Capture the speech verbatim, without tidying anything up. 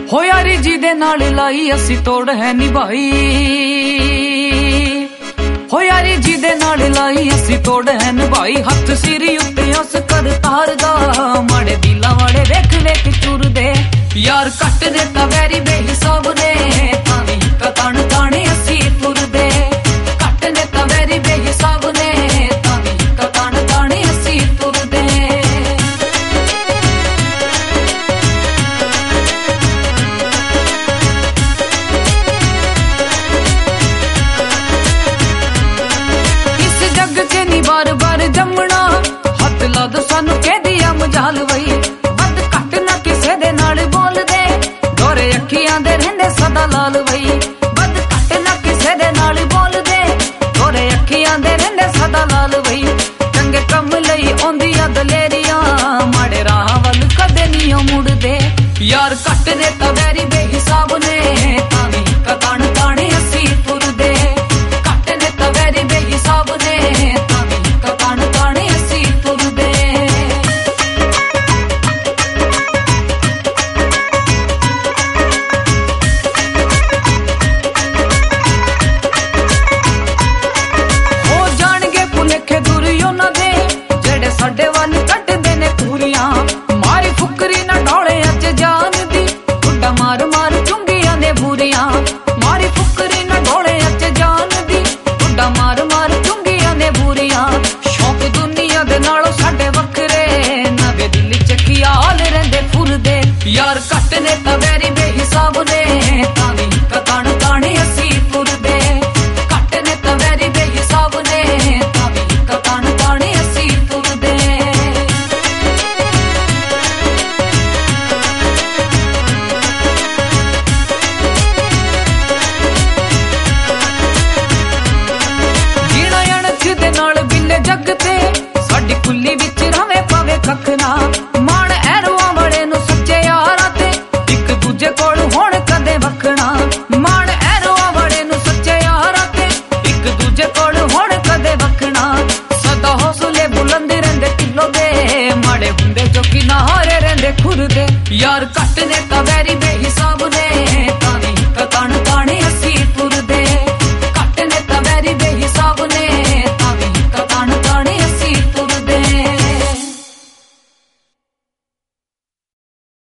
ਹੋ ਯਾਰੀ ਜਿਹਦੇ ਨਾਲ ਲਾਈ ਅਸੀਂ ਤੋੜ ਹੈ ਨਿਭਾਈ, ਹੋ ਯਾਰੀ ਜਿਹਦੇ ਨਾਲ ਲਾਈ ਅਸੀਂ ਤੋੜ ਹੈ ਨਿਭਾਈ। ਹੱਥ ਸਿਰ ਉੱਤੇ ਉਸ ਕਰ ਤਾਰਦਾ, ਮਾੜੇ ਦਿਲਾਂ ਵਾਲੇ ਵੇਖ ਵੇਖ ਚੁਰਦੇ। ਯਾਰ ਕੱਟ ਦਿੱਤਾ ਵੈਰੀ ਬੇਹਿਸਾਬ ਨੇ, ਤਾਂ ਵੀ ਕਤਣ ਤਾਣੇ ਅਸੀਂ ਤੁਰਦੇ। ਕੱਟ ਦਿੱਤਾ ਵੈਰੀ ਬੇਹਿਸਾਬ ਨੇ, ਤਾਂ ਵੀ ਕਤਣ ਤਾਣੇ ਅਸੀਂ ਤੁਰਦੇ। बार बार जमना हथ लद सानू कहदिया मजाल वई। बद घट ना किसे दे नाल बोल दे, गोरे अखियां दे रहिंदे सदा लाल वई। बद घट ना किसे दे नाल बोल दे, गोरे अखियां दे रहिंदे सदा लाल वई। चंगे कम लई औंदियां दलेरियां, माड़े राह वल कदे नहीं मुड़दे। यार घट दे तां वैरी बेहिसाब ने, तां वी कतण ताणे असी तुरदे। घट दे तां वैरी बेहिसाब ने, ਸਾਡੇ ਵੱਲ ਕੱਢਦੇ ਨੇ ਪੂਰੀਆਂ। ਮਾਰੀ ਫੁਕਰੀ ਨਾ ਡੋਲੇ ਅੱਜ ਜਾਨ ਦੀ, ਗੁੱਡਾ ਮਾਰ ਮਾਰ ਚੁੰਗੀਆਂ ਨੇ ਬੂਰੀਆਂ। ਮਾਰੀ ਫੁਕਰੀ ਨਾ ਡੋਲੇ ਅੱਜ ਜਾਨ ਦੀ, ਗੁੱਡਾ ਮਾਰ ਮਾਰ ਚੁੰਗੀਆਂ ਨੇ ਬੂਰੀਆਂ। ਸ਼ੌਕ ਦੁਨੀਆ ਦੇ ਨਾਲੋਂ ਸਾਡੇ ਵੱਖਰੇ, ਨਵੇਂ ਦਿਲ ਚ ਖਿਆਲ ਰਹਿੰਦੇ ਫੁਰਦੇ। ਯਾਰ ਘੱਟ ਨੇ ਤਾਂ ਵੈਰੀ ਬੇਹਿਸਾਬ ਨੇ, ਤਾਂ ਵੀ ਕਤਣ ਤਾਣੇ ਅਸੀਂ ਤੁਰਦੇ। ਘੱਟ ਨੇ ਤਾਂ ਵੈਰੀ ਬੇਹਿਸਾਬ ਨੇ, ਤਾਂ ਵੀ ਕਤਣ ਤਾਣੇ ਅਸੀਂ ਤੁਰਦੇ। ਜੱਗ ਤੇ ਸਾਡੀ ਕੁੱਲੀ ਵਿੱਚ ਰਵੇ ਪਵੇ ਕੱਖ ਨਾ। ਮਾਣ ਐਰੋਆਂ ਵਾਲੇ ਨੂੰ ਸੱਚੇ ਯਾਰਾਂ ਤੇ, ਇੱਕ ਦੂਜੇ ਕੋਲ ਹੁਣ ਕਦੇ ਵਖਣਾ। ਮਾਣ ਐਰੋਆਂ ਵਾਲੇ ਨੂੰ ਸੱਚੇ ਯਾਰਾਂ ਤੇ, ਇੱਕ ਦੂਜੇ ਕੋਲ ਹੁਣ ਕਦੇ ਵਖਣਾ। ਸਦਾ ਹੌਸਲੇ ਬੁਲੰਦ ਰਹਿੰਦੇ ਕਿਲੋ ਦੇ, ਮਾੜੇ ਹੁੰਦੇ ਜੋ ਕਿਨਾਰੇ ਰਹਿੰਦੇ ਖੁਰਦੇ। ਯਾਰ